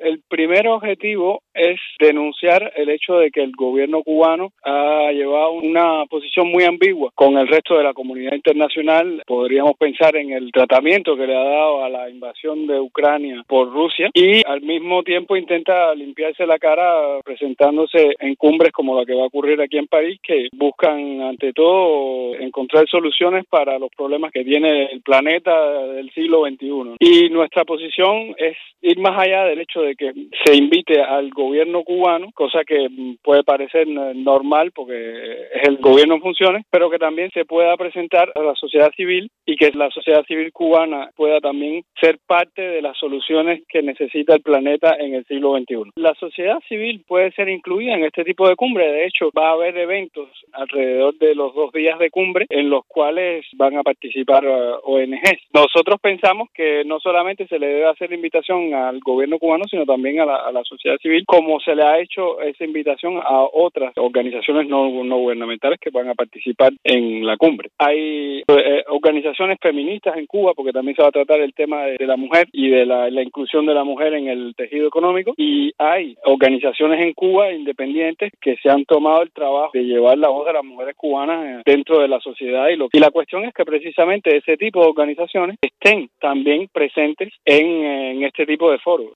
el primer objetivo es denunciar el hecho de que el gobierno cubano ha llevado una posición muy ambigua con el resto de la comunidad internacional. Podríamos pensar en el tratamiento que le ha dado a la invasión de Ucrania por Rusia y al mismo tiempo intenta limpiarse la cara presentándose en cumbres como la que va a ocurrir aquí en París, que buscan ante todo encontrar soluciones para los problemas que tiene el planeta del siglo XXI. Y nuestra posición es ir más allá del hecho de que se invite al gobierno cubano, cosa que puede parecer normal porque es el gobierno en funciones, pero que también se pueda presentar a la sociedad civil y que la sociedad civil cubana pueda también ser parte de las soluciones que necesita el planeta en el siglo XXI. La sociedad civil puede ser incluida en este tipo de cumbre. De hecho, va a haber eventos alrededor de los 2 días de cumbre en los cuales van a participar ONGs. Nosotros pensamos que no solamente se le debe hacer la invitación al gobierno cubano, sino también a la sociedad civil, como se le ha hecho esa invitación a otras organizaciones no gubernamentales que van a participar en la cumbre. Hay organizaciones feministas en Cuba, porque también se va a tratar el tema de la mujer y de la inclusión de la mujer en el tejido económico, y hay organizaciones en Cuba independientes que se han tomado el trabajo de llevar la voz de las mujeres cubanas dentro de la sociedad, y la cuestión es que precisamente ese tipo de organizaciones estén también presentes en este tipo de foros.